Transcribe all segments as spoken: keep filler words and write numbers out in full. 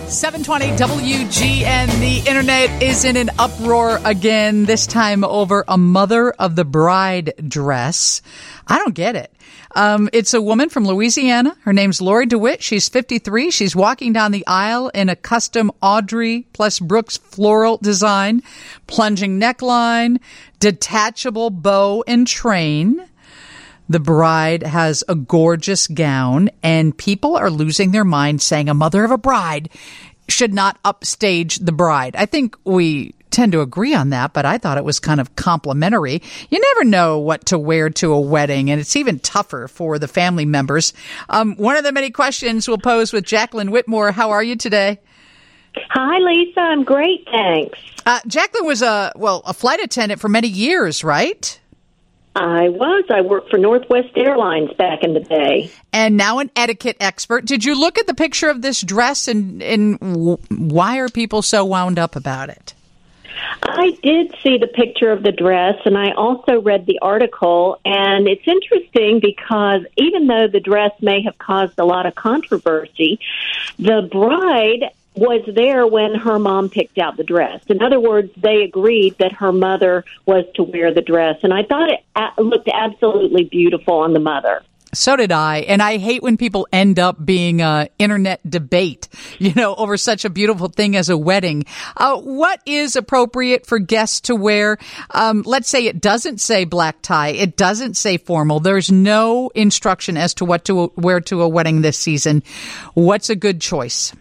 seven twenty W G N. The internet is in an uproar again, this time over a mother of the bride dress. I don't get it. Um, it's a woman from Louisiana. Her name's Lori DeWitt. She's fifty-three. She's walking down the aisle in a custom Audrey plus Brooks floral design, plunging neckline, detachable bow and train. The bride has a gorgeous gown, and people are losing their minds saying a mother of a bride should not upstage the bride. I think we tend to agree on that, but I thought it was kind of complimentary. You never know what to wear to a wedding, and it's even tougher for the family members. Um, one of the many questions we'll pose with Jacqueline Whitmore. How are you today? Hi, Lisa. I'm great, thanks. Uh, Jacqueline was a, well, a flight attendant for many years, right? I was. I worked for Northwest Airlines back in the day. And now an etiquette expert. Did you look at the picture of this dress, and, and why are people so wound up about it? I did see the picture of the dress, and I also read the article, and it's interesting because even though the dress may have caused a lot of controversy, the bride was there when her mom picked out the dress. In other words, they agreed that her mother was to wear the dress, and I thought it looked absolutely beautiful on the mother. So did I. And I hate when people end up being a internet debate, you know, over such a beautiful thing as a wedding. Uh, what is appropriate for guests to wear? Um, let's say it doesn't say black tie. It doesn't say formal. There's no instruction as to what to wear to a wedding this season. What's a good choice?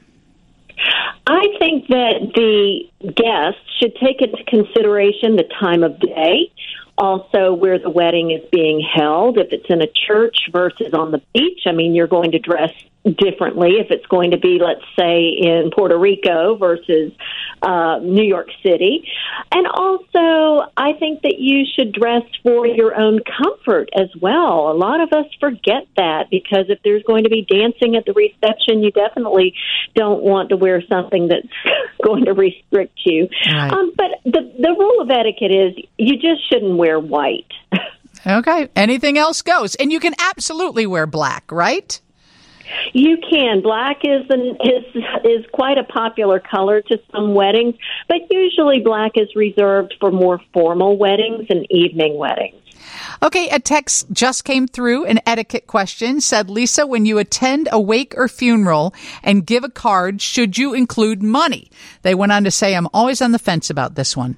I think that the guests should take into consideration the time of day, also where the wedding is being held. If it's in a church versus on the beach, I mean, you're going to dress differently. If it's going to be, let's say, in Puerto Rico versus uh, New York City. And also, I think that you should dress for your own comfort as well. A lot of us forget that because if there's going to be dancing at the reception, you definitely don't want to wear something that's going to restrict you. Right. Um, but the, the rule of etiquette is you just shouldn't wear white. Okay. Anything else goes. And you can absolutely wear black, right? You can. Black is an, is is quite a popular color to some weddings, but usually black is reserved for more formal weddings and evening weddings. Okay, a text just came through, an etiquette question, said, Lisa, when you attend a wake or funeral and give a card, should you include money? They went on to say, I'm always on the fence about this one.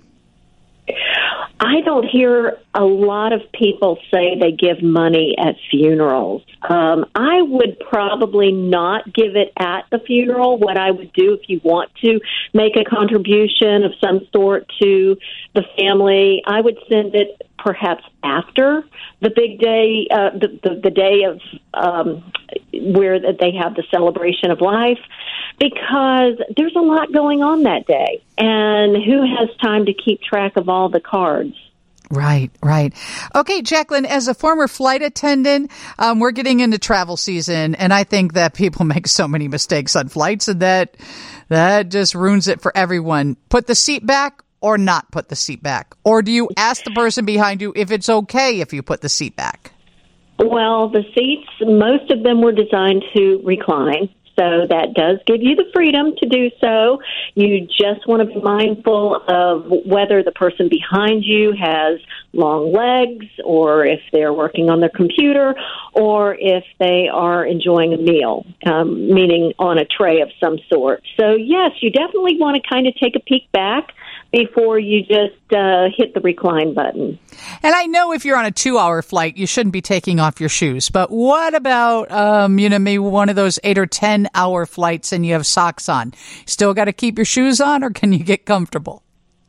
I don't hear a lot of people say they give money at funerals. Um, I would probably not give it at the funeral. What I would do if you want to make a contribution of some sort to the family, I would send it perhaps after the big day, uh, the, the, the day of um, where they have the celebration of life, because there's a lot going on that day. And who has time to keep track of all the cards? Right, right. Okay, Jacqueline, as a former flight attendant, um, we're getting into travel season, and I think that people make so many mistakes on flights, and that that just ruins it for everyone. Put the seat back or not put the seat back? Or do you ask the person behind you if it's okay if you put the seat back? Well, the seats, most of them were designed to recline. So that does give you the freedom to do so. You just want to be mindful of whether the person behind you has long legs or if they're working on their computer or if they are enjoying a meal, um, meaning on a tray of some sort. So, yes, you definitely want to kind of take a peek back before you just uh, hit the recline button. And I know if you're on a two-hour flight, you shouldn't be taking off your shoes. But what about, um, you know, maybe one of those eight or ten-hour flights and you have socks on? Still got to keep your shoes on, or can you get comfortable?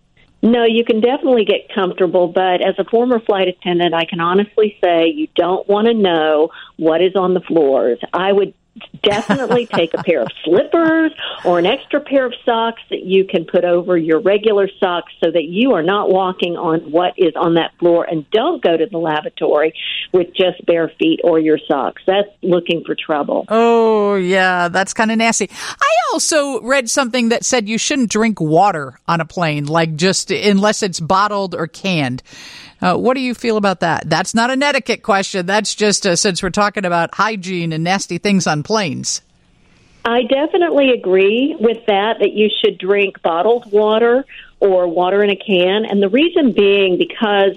No, you can definitely get comfortable, but as a former flight attendant, I can honestly say you don't want to know what is on the floors. I would definitely take a pair of slippers or an extra pair of socks that you can put over your regular socks so that you are not walking on what is on that floor, and don't go to the lavatory with just bare feet or your socks. That's looking for trouble. Oh, yeah, that's kind of nasty. I also read something that said you shouldn't drink water on a plane, like just unless it's bottled or canned. Uh, what do you feel about that? That's not an etiquette question. That's just uh, since we're talking about hygiene and nasty things on planes. I definitely agree with that, that you should drink bottled water or water in a can. And the reason being because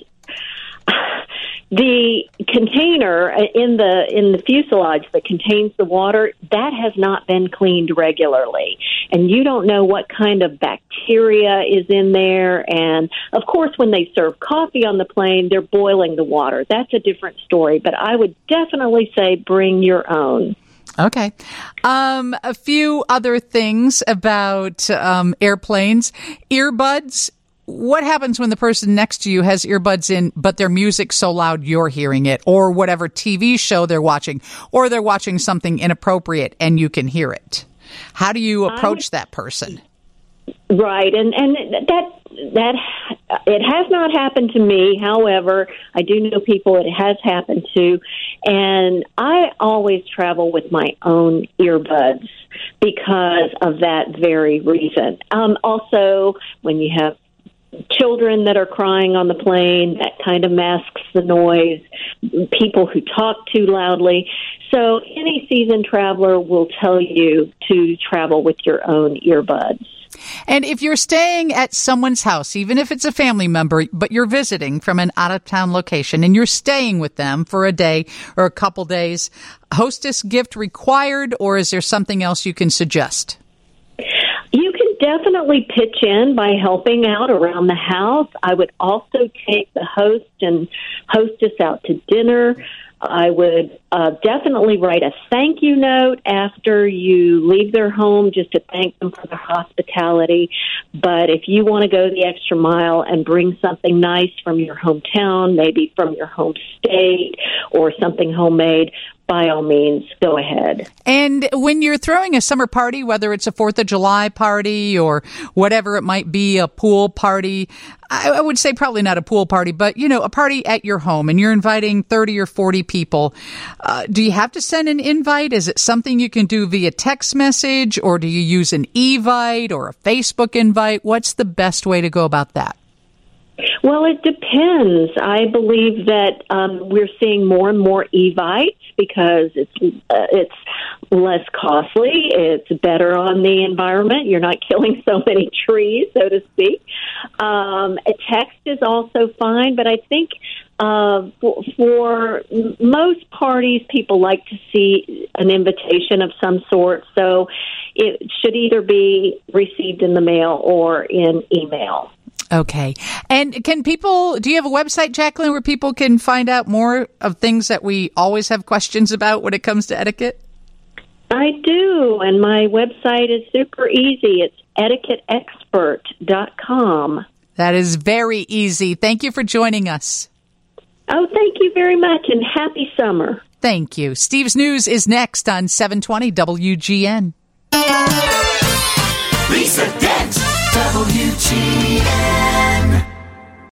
the container in the in the fuselage that contains the water, that has not been cleaned regularly. And you don't know what kind of bacteria is in there. And, of course, when they serve coffee on the plane, they're boiling the water. That's a different story. But I would definitely say bring your own. Okay. Um, a few other things about um, airplanes. Earbuds. What happens when the person next to you has earbuds in, but their music's so loud you're hearing it, or whatever T V show they're watching, or they're watching something inappropriate and you can hear it? How do you approach I, that person? Right, and and that that it has not happened to me. However, I do know people it has happened to, and I always travel with my own earbuds because of that very reason. Um, also, when you have children that are crying on the plane, that kind of masks the noise, people who talk too loudly. So any seasoned traveler will tell you to travel with your own earbuds. And if you're staying at someone's house, even if it's a family member, but you're visiting from an out-of-town location and you're staying with them for a day or a couple days, hostess gift required, or is there something else you can suggest? You can definitely pitch in by helping out around the house. I would also take the host and hostess out to dinner. I would uh, definitely write a thank you note after you leave their home just to thank them for their hospitality. But if you want to go the extra mile and bring something nice from your hometown, maybe from your home state or something homemade, by all means, go ahead. And when you're throwing a summer party, whether it's a fourth of July party or whatever it might be, a pool party, I would say probably not a pool party, but, you know, a party at your home, and you're inviting thirty or forty people. Uh, do you have to send an invite? Is it something you can do via text message, or do you use an Evite or a Facebook invite? What's the best way to go about that? Well, it depends. I believe that um, we're seeing more and more Evites because it's uh, it's less costly. It's better on the environment. You're not killing so many trees, so to speak. Um, a text is also fine, but I think uh, for, for most parties, people like to see an invitation of some sort. So it should either be received in the mail or in email. Okay. And can people, do you have a website, Jacqueline, where people can find out more of things that we always have questions about when it comes to etiquette? I do, and my website is super easy. It's etiquette expert dot com. That is very easy. Thank you for joining us. Oh, thank you very much, and happy summer. Thank you. Steve's News is next on seven twenty W G N. Lisa Dent, W G N.